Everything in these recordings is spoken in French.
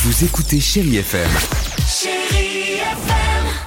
Vous écoutez Chérie FM. Chérie FM.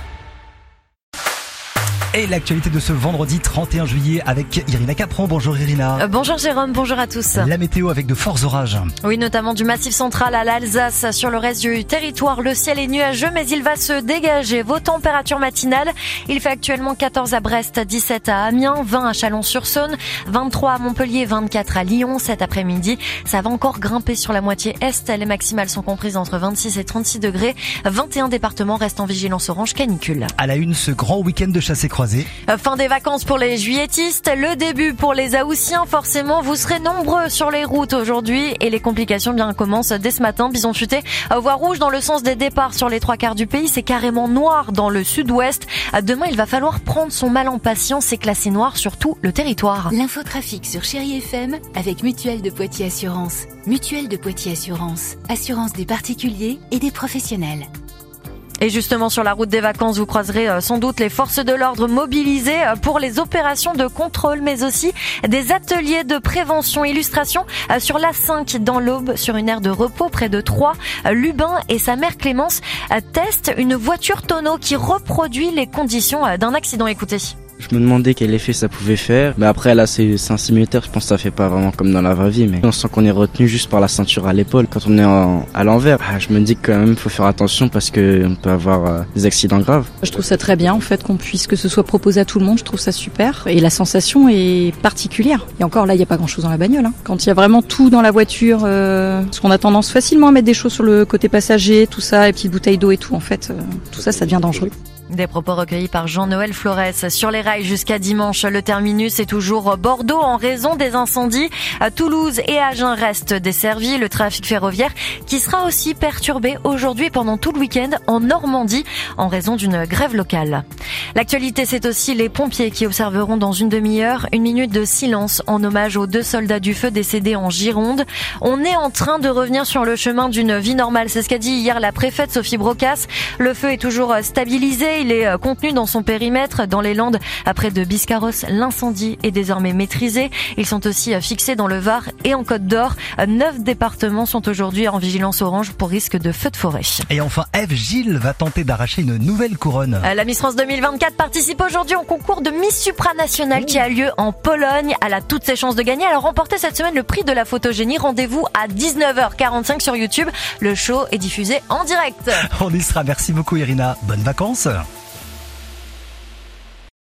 Et l'actualité de ce vendredi 31 juillet avec Irina Capron. Bonjour Irina. Bonjour Jérôme, bonjour à tous. La météo avec de forts orages. Oui, notamment du Massif central à l'Alsace. Sur le reste du territoire, le ciel est nuageux, mais il va se dégager. Vos températures matinales, il fait actuellement 14 à Brest, 17 à Amiens, 20 à Chalon-sur-Saône, 23 à Montpellier, 24 à Lyon. Cet après-midi, ça va encore grimper sur la moitié est. Les maximales sont comprises entre 26 et 36 degrés. 21 départements restent en vigilance orange canicule. À la une, ce grand week-end de chassé-croisé. Fin des vacances pour les juilletistes, le début pour les Haussiens. Forcément, vous serez nombreux sur les routes aujourd'hui et les complications commencent dès ce matin. Bison futé, voie rouge dans le sens des départs sur les 3/4 du pays. C'est carrément noir dans le sud-ouest. Demain, il va falloir prendre son mal en patience. C'est classé noir sur tout le territoire. L'infotrafic sur Chérie FM avec Mutuelle de Poitiers Assurance. Mutuelle de Poitiers Assurance. Assurance des particuliers et des professionnels. Et justement, sur la route des vacances, vous croiserez sans doute les forces de l'ordre mobilisées pour les opérations de contrôle, mais aussi des ateliers de prévention. Illustration sur l'A5 dans l'Aube, sur une aire de repos près de Troyes. Lubin et sa mère Clémence testent une voiture tonneau qui reproduit les conditions d'un accident. Écoutez. Je me demandais quel effet ça pouvait faire. Mais après, là, c'est un simulateur. Je pense que ça fait pas vraiment comme dans la vraie vie. Mais on sent qu'on est retenu juste par la ceinture à l'épaule. Quand on est à l'envers, je me dis que quand même, faut faire attention parce que on peut avoir des accidents graves. Je trouve ça très bien, en fait, qu'on puisse, que ce soit proposé à tout le monde. Je trouve ça super. Et la sensation est particulière. Et encore, là, il n'y a pas grand chose dans la bagnole, hein. Quand il y a vraiment tout dans la voiture, parce qu'on a tendance facilement à mettre des choses sur le côté passager, tout ça, les petites bouteilles d'eau et tout, en fait, tout ça, ça devient dangereux. Des propos recueillis par Jean-Noël Flores. Sur les rails jusqu'à dimanche, le terminus est toujours Bordeaux en raison des incendies. Toulouse et Agen restent desservis. Le trafic ferroviaire qui sera aussi perturbé aujourd'hui pendant tout le week-end en Normandie en raison d'une grève locale. L'actualité, c'est aussi les pompiers qui observeront dans une demi-heure une minute de silence en hommage aux 2 soldats du feu décédés en Gironde. On est en train de revenir sur le chemin d'une vie normale. C'est ce qu'a dit hier la préfète Sophie Brocas. Le feu est toujours stabilisé. Il est contenu dans son périmètre dans les Landes. Près de Biscarrosse, l'incendie est désormais maîtrisé. Ils sont aussi fixés dans le Var et en Côte d'Or. 9 départements sont aujourd'hui en vigilance orange pour risque de feux de forêt. Et enfin, Ève Gilles va tenter d'arracher une nouvelle couronne. La Miss France 2024 participe aujourd'hui au concours de Miss Supranationale qui a lieu en Pologne. Elle a toutes ses chances de gagner. Elle a remporté cette semaine le prix de la photogénie. Rendez-vous à 19h45 sur YouTube. Le show est diffusé en direct. On y sera. Merci beaucoup Irina. Bonnes vacances.